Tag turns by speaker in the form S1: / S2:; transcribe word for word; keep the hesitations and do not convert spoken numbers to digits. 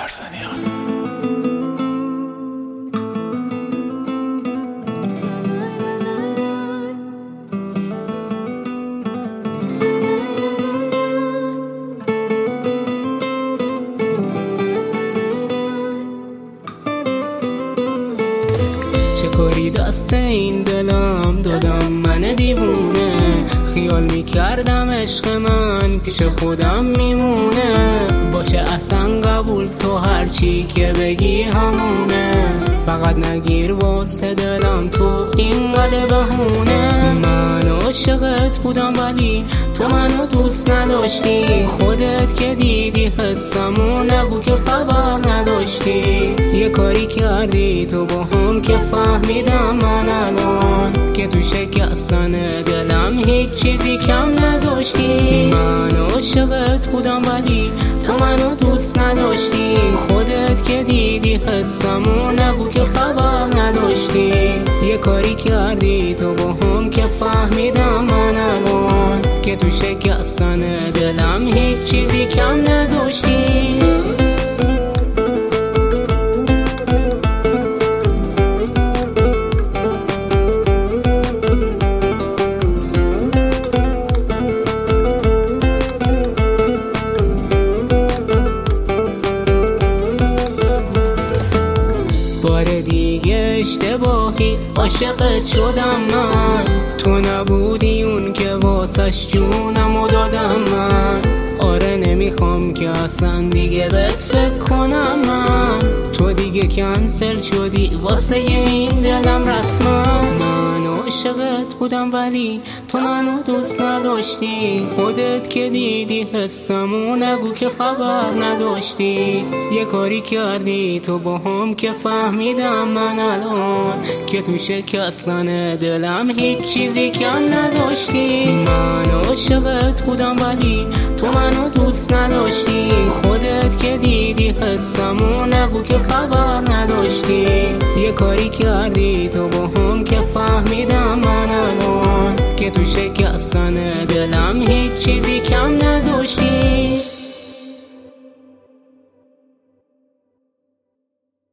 S1: یارزنیان.
S2: کاری دست این دلم دادم من دیوونه، خیال میکردم عشق من پیش خودم میمونه، باشه اصلا قبول تو هرچی که بگی همونه، فقط نگیر واسه دلم تو اینقدر بهونه. من عاشقت بودم ولی تو منو دوست نداشتی، خودت که دیدی حسمو نگو که خبر نداشتی، یه کاری کردی تو با هم که فهمیدم من الان که تو شکستن دلم هیچ چیزی کم نذاشتی. من عاشقت بودم ولی تو منو دوست نداشتی، خودت که دیدی حسمو نگو که خبر نداشتی، یه کاری کردی تو با هم که فهمیدم من الان که تو شکستن دلم هیچ چیزی کم نذاشتی. بار دیگه اشتباهی عاشقت شدم من، تو نبودی اون که واسش جونمو دادم من، آره نمیخوام که اصلا دیگه بهت فکر کنم من، تو دیگه کنسل شدی واسه این دلم رسما. من عاشقت بودم ولی تو منو دوست نداشتی، خودت که دیدی حسمو نگو که خبر نداشتی، یه کاری کردی تو با هم که فهمیدم من الان که تو شکستن دلم هیچ چیزی کم نداشتی. من عاشقت بودم ولی تو منو دوست نداشتی، خودت که دیدی حسمو نگو که خبر نداشتی، یه کاری کردی تو با هم که فهمیدم من الان که تو شکستن